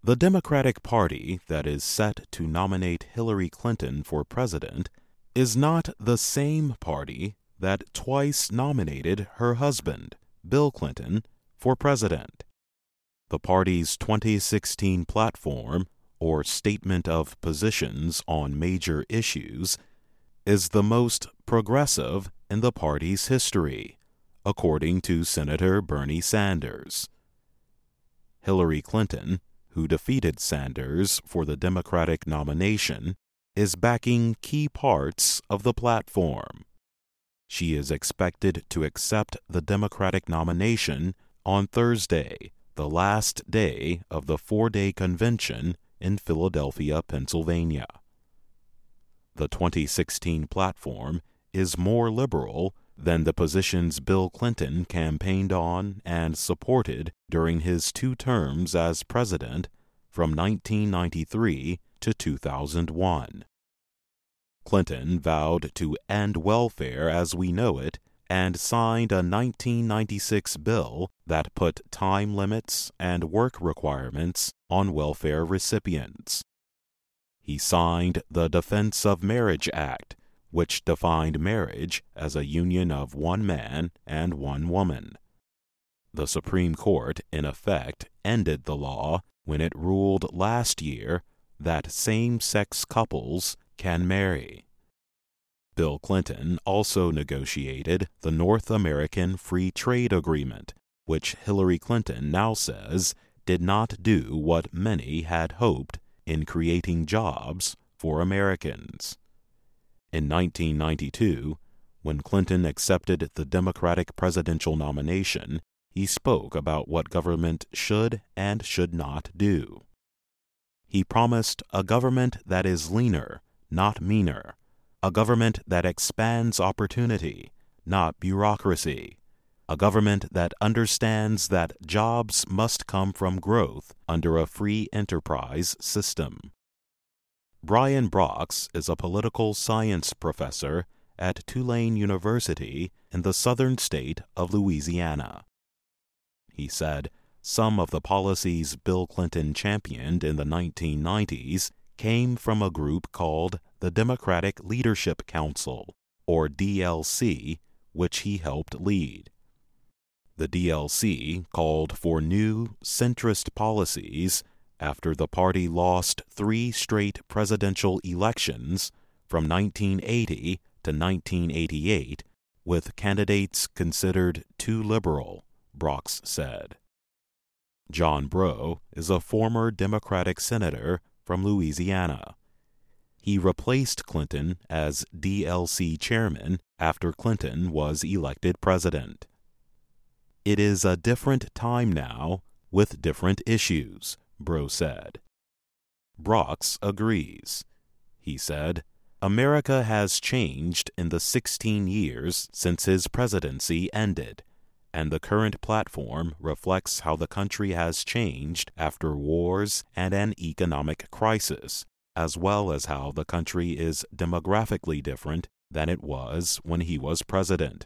The Democratic Party that is set to nominate Hillary Clinton for president is not the same party that twice nominated her husband, Bill Clinton, for president. The party's 2016 platform, or Statement of Positions on Major Issues, is the most progressive in the party's history, according to Senator Bernie Sanders. Hillary Clinton, who defeated Sanders for the Democratic nomination, is backing key parts of the platform. She is expected to accept the Democratic nomination on Thursday, the last day of the 4-day convention in Philadelphia, Pennsylvania. The 2016 platform is more liberal than the positions Bill Clinton campaigned on and supported during his 2 terms as president from 1993 to 2001. Clinton vowed to end welfare as we know it and signed a 1996 bill that put time limits and work requirements on welfare recipients. He signed the Defense of Marriage Act, which defined marriage as a union of one man and one woman. The Supreme Court, in effect, ended the law when it ruled last year that same-sex couples can marry. Bill Clinton also negotiated the North American Free Trade Agreement, which Hillary Clinton now says did not do what many had hoped in creating jobs for Americans. In 1992, when Clinton accepted the Democratic presidential nomination, he spoke about what government should and should not do. He promised a government that is leaner, not meaner, a government that expands opportunity, not bureaucracy, a government that understands that jobs must come from growth under a free enterprise system. Brian Brox is a political science professor at Tulane University in the southern state of Louisiana. He said some of the policies Bill Clinton championed in the 1990s came from a group called the Democratic Leadership Council, or DLC, which he helped lead. The DLC called for new centrist policies after the party lost 3 straight presidential elections from 1980 to 1988 with candidates considered too liberal, Brox said. John Breaux is a former Democratic senator from Louisiana. He replaced Clinton as DLC chairman after Clinton was elected president. It is a different time now with different issues, Breaux said. Brox agrees. He said, America has changed in the 16 years since his presidency ended, and the current platform reflects how the country has changed after wars and an economic crisis, as well as how the country is demographically different than it was when he was president.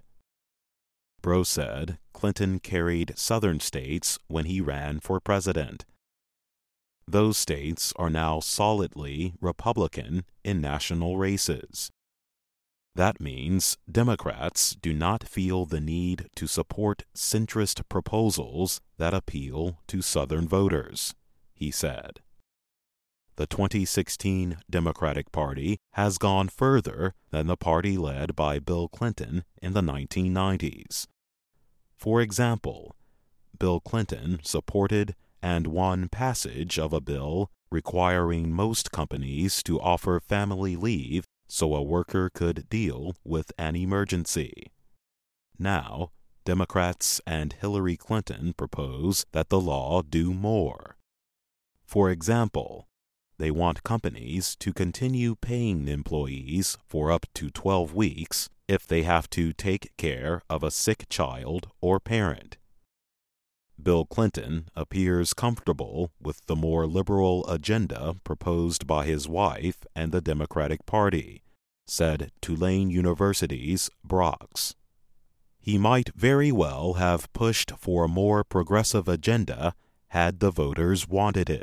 Breaux said Clinton carried southern states when he ran for president. Those states are now solidly Republican in national races. That means Democrats do not feel the need to support centrist proposals that appeal to Southern voters, he said. The 2016 Democratic Party has gone further than the party led by Bill Clinton in the 1990s. For example, Bill Clinton supported and won passage of a bill requiring most companies to offer family leave so a worker could deal with an emergency. Now, Democrats and Hillary Clinton propose that the law do more. For example, they want companies to continue paying employees for up to 12 weeks if they have to take care of a sick child or parent. Bill Clinton appears comfortable with the more liberal agenda proposed by his wife and the Democratic Party, said Tulane University's Brox. He might very well have pushed for a more progressive agenda had the voters wanted it,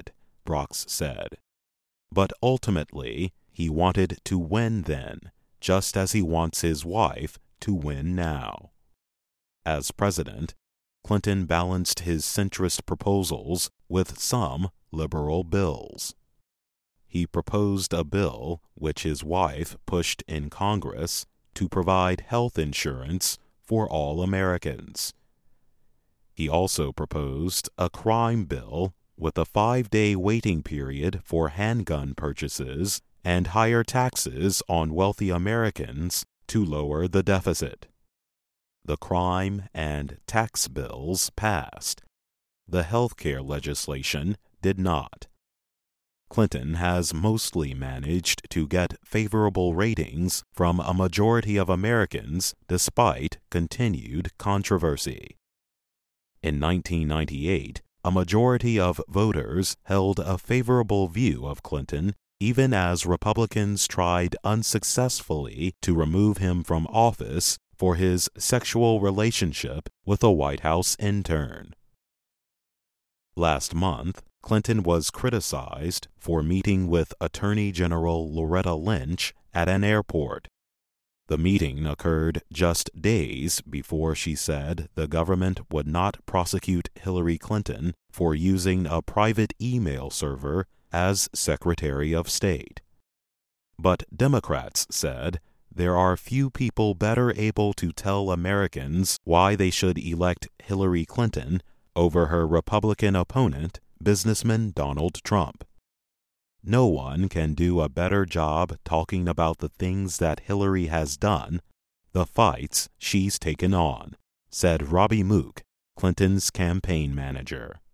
Brocks said. But ultimately, he wanted to win then, just as he wants his wife to win now. As president, Clinton balanced his centrist proposals with some liberal bills. He proposed a bill, which his wife pushed in Congress, to provide health insurance for all Americans. He also proposed a crime bill with a 5-day waiting period for handgun purchases and higher taxes on wealthy Americans to lower the deficit. The crime and tax bills passed. The health care legislation did not. Clinton has mostly managed to get favorable ratings from a majority of Americans despite continued controversy. In 1998, a majority of voters held a favorable view of Clinton even as Republicans tried unsuccessfully to remove him from office for his sexual relationship with a White House intern. Last month, Clinton was criticized for meeting with Attorney General Loretta Lynch at an airport. The meeting occurred just days before she said the government would not prosecute Hillary Clinton for using a private email server as Secretary of State. But Democrats said there are few people better able to tell Americans why they should elect Hillary Clinton over her Republican opponent, businessman Donald Trump. No one can do a better job talking about the things that Hillary has done, the fights she's taken on, said Robbie Mook, Clinton's campaign manager.